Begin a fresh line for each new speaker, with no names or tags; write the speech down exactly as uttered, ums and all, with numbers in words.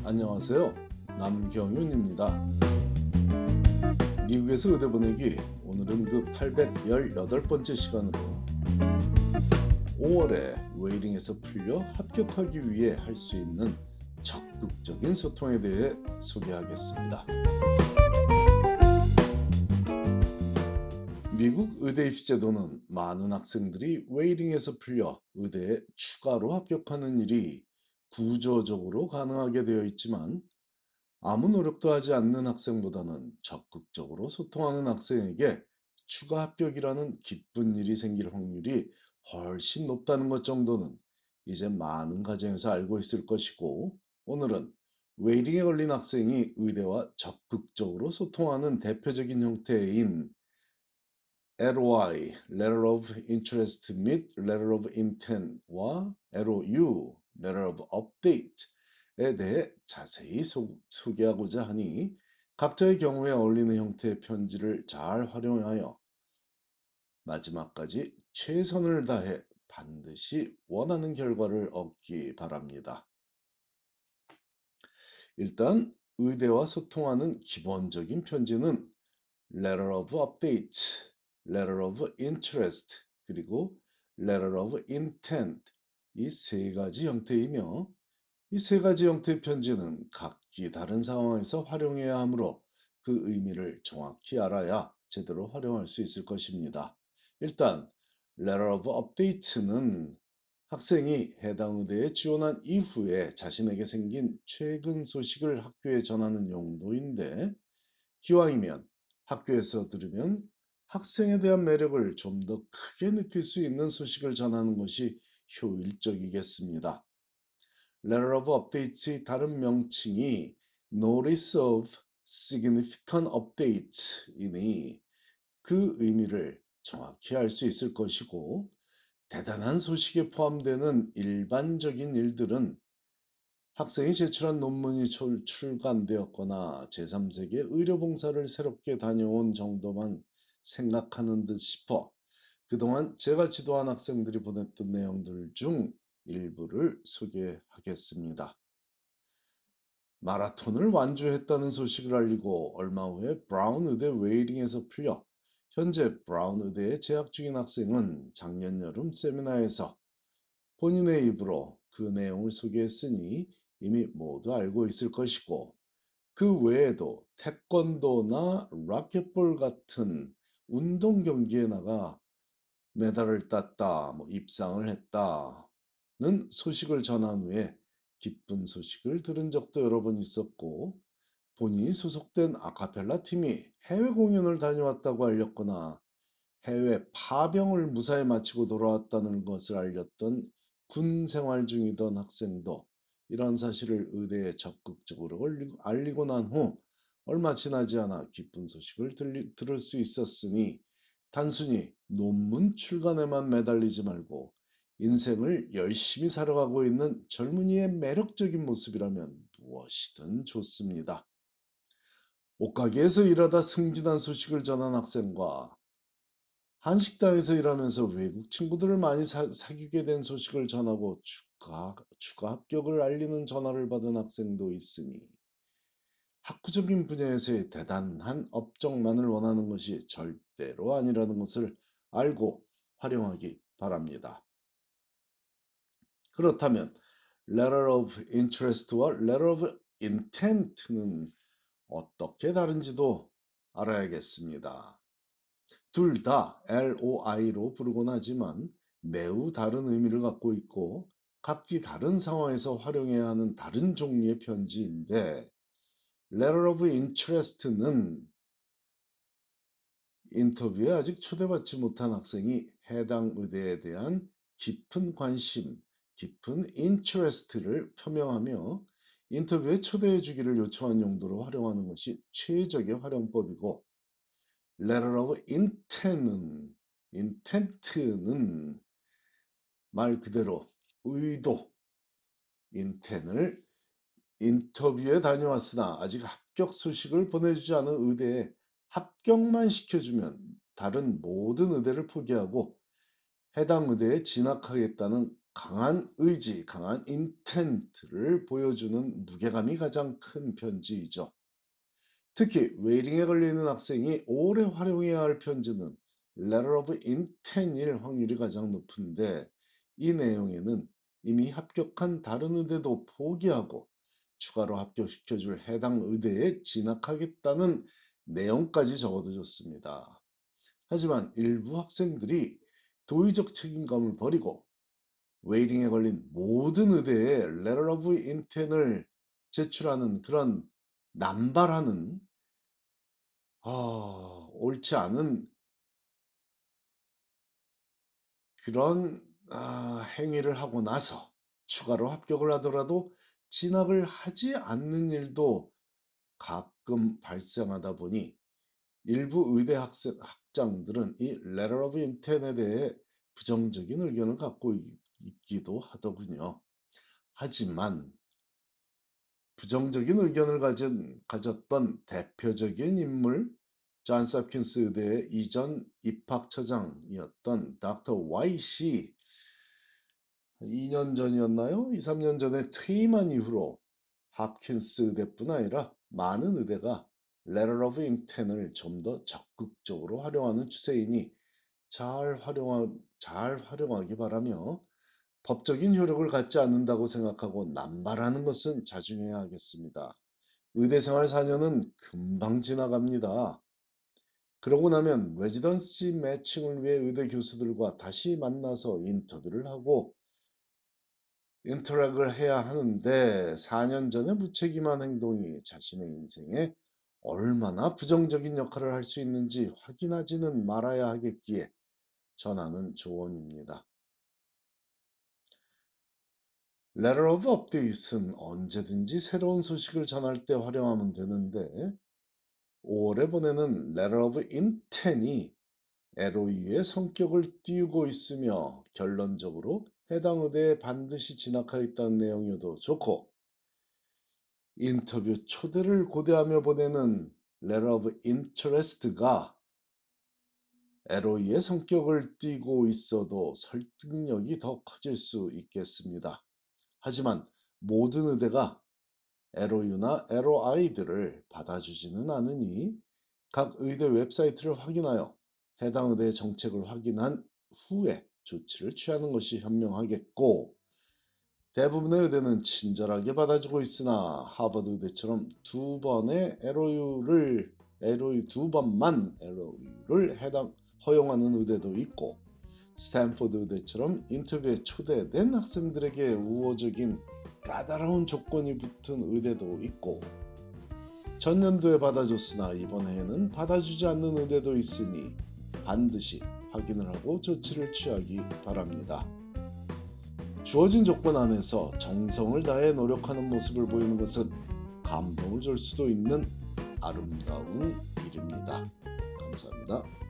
안녕하세요. 남경윤입니다. 미국에서 의대 보내기 오늘은 그 팔백십팔 번째 시간으로 오월에 웨이링에서 풀려 합격하기 위해 할 수 있는 적극적인 소통에 대해 소개하겠습니다. 미국 의대 입시 제도는 많은 학생들이 웨이링에서 풀려 의대에 추가로 합격하는 일이 구조적으로 가능하게 되어 있지만 아무 노력도 하지 않는 학생보다는 적극적으로 소통하는 학생에게 추가 합격이라는 기쁜 일이 생길 확률이 훨씬 높다는 것 정도는 이제 많은 가정에서 알고 있을 것이고, 오늘은 웨이팅에 걸린 학생이 의대와 적극적으로 소통하는 대표적인 형태인 엘오아이, Letter of Interest 및 Letter of Intent와 엘오유, Letter of Update에 대해 자세히 소, 소개하고자 하니 각자의 경우에 어울리는 형태의 편지를 잘 활용하여 마지막까지 최선을 다해 반드시 원하는 결과를 얻기 바랍니다. 일단 의대와 소통하는 기본적인 편지는 Letter of Update, Letter of Interest, 그리고 Letter of Intent 이 세 가지 형태이며, 이 세 가지 형태의 편지는 각기 다른 상황에서 활용해야 하므로 그 의미를 정확히 알아야 제대로 활용할 수 있을 것입니다. 일단 Letter of Update는 학생이 해당 의대에 지원한 이후에 자신에게 생긴 최근 소식을 학교에 전하는 용도인데, 기왕이면 학교에서 들으면 학생에 대한 매력을 좀 더 크게 느낄 수 있는 소식을 전하는 것이 효율적이겠습니다. Letter of Updates의 다른 명칭이 Notice of Significant Updates이니 그 의미를 정확히 알 수 있을 것이고, 대단한 소식에 포함되는 일반적인 일들은 학생이 제출한 논문이 출, 출간되었거나 제삼 세계 의료봉사를 새롭게 다녀온 정도만 생각하는 듯 싶어 그동안 제가 지도한 학생들이 보냈던 내용들 중 일부를 소개하겠습니다. 마라톤을 완주했다는 소식을 알리고 얼마 후에 브라운 의대 웨이링에서 풀려 현재 브라운 의대에 재학 중인 학생은 작년 여름 세미나에서 본인의 입으로 그 내용을 소개했으니 이미 모두 알고 있을 것이고, 그 외에도 태권도나 라켓볼 같은 운동 경기에 나가 메달을 땄다, 뭐 입상을 했다는 소식을 전한 후에 기쁜 소식을 들은 적도 여러 번 있었고, 본인이 소속된 아카펠라 팀이 해외 공연을 다녀왔다고 알렸거나 해외 파병을 무사히 마치고 돌아왔다는 것을 알렸던 군 생활 중이던 학생도 이런 사실을 의대에 적극적으로 알리- 알리고 난 후 얼마 지나지 않아 기쁜 소식을 들리, 들을 수 있었으니, 단순히 논문 출간에만 매달리지 말고 인생을 열심히 살아가고 있는 젊은이의 매력적인 모습이라면 무엇이든 좋습니다. 옷가게에서 일하다 승진한 소식을 전한 학생과 한식당에서 일하면서 외국 친구들을 많이 사, 사귀게 된 소식을 전하고 추가, 추가 합격을 알리는 전화를 받은 학생도 있으니, 학구적인 분야에서의 대단한 업적만을 원하는 것이 절대로 아니라는 것을 알고 활용하기 바랍니다. 그렇다면 Letter of Interest와 Letter of Intent는 어떻게 다른지도 알아야겠습니다. 둘 다 엘오아이로 부르곤 하지만 매우 다른 의미를 갖고 있고 각기 다른 상황에서 활용해야 하는 다른 종류의 편지인데, Letter of Interest는 인터뷰에 아직 초대받지 못한 학생이 해당 의대에 대한 깊은 관심, 깊은 interest를 표명하며 인터뷰에 초대해 주기를 요청한 용도로 활용하는 것이 최적의 활용법이고, Letter of Intent는 intent는 말 그대로 의도, intent을 인터뷰에 다녀왔으나 아직 합격 소식을 보내주지 않은 의대에 합격만 시켜주면 다른 모든 의대를 포기하고 해당 의대에 진학하겠다는 강한 의지, 강한 인텐트를 보여주는 무게감이 가장 큰 편지이죠. 특히 웨이팅에 걸리는 학생이 오래 활용해야 할 편지는 letter of intent일 확률이 가장 높은데 이 내용에는 이미 합격한 다른 의대도 포기하고 추가로 합격시켜줄 해당 의대에 진학하겠다는 내용까지 적어두셨습니다. 하지만 일부 학생들이 도의적 책임감을 버리고 웨이팅에 걸린 모든 의대에 letter of intent을 제출하는 그런 남발하는 아 옳지 않은 그런 아 행위를 하고 나서 추가로 합격을 하더라도 진학을 하지 않는 일도 가끔 발생하다 보니 일부 의대 학생 학장들은 이 letter of intent에 대해 부정적인 의견을 갖고 있 있기도 하더군요. 하지만 부정적인 의견을 가진 가졌던 대표적인 인물 존스 홉킨스 의대의 이전 입학처장이었던 닥터 와이시 이 년 전이었나요? 이삼 년 전에 퇴임한 이후로 홉킨스 의대뿐 아니라 많은 의대가 letter of intent을 좀 더 적극적으로 활용하는 추세이니 잘 활용하 잘 활용하기 바라며 법적인 효력을 갖지 않는다고 생각하고 남발하는 것은 자중해야 하겠습니다. 의대 생활 사 년은 금방 지나갑니다. 그러고 나면 레지던시 매칭을 위해 의대 교수들과 다시 만나서 인터뷰를 하고 인터랙을 해야 하는데 사 년 전의 무책임한 행동이 자신의 인생에 얼마나 부정적인 역할을 할 수 있는지 확인하지는 말아야 하겠기에 전하는 조언입니다. letter of update은 언제든지 새로운 소식을 전할 때 활용하면 되는데 오월에 보내는 letter of intent이 엘오유의 성격을 띄우고 있으며 결론적으로 해당 의대에 반드시 진학하겠다는 내용이어도 좋고 인터뷰 초대를 고대하며 보내는 letter of interest가 엘오유의 성격을 띠고 있어도 설득력이 더 커질 수 있겠습니다. 하지만 모든 의대가 엘오유나 엘오아이들을 받아주지는 않으니 각 의대 웹사이트를 확인하여 해당 의대의 정책을 확인한 후에 조치를 취하는 것이 현명하겠고 대부분의 의대는 친절하게 받아주고 있으나 하버드 의대처럼 두 번의 엘오유를 엘오유 두 번만 엘오유를 해당 허용하는 의대도 있고 스탠포드 의대처럼 인터뷰에 초대된 학생들에게 우호적인 까다로운 조건이 붙은 의대도 있고 전년도에 받아줬으나 이번 해에는 받아주지 않는 의대도 있으니 반드시 확인을 하고 조치를 취하기 바랍니다. 주어진 조건 안에서 정성을 다해 노력하는 모습을 보이는 것은 감동을 줄 수도 있는 아름다운 일입니다. 감사합니다.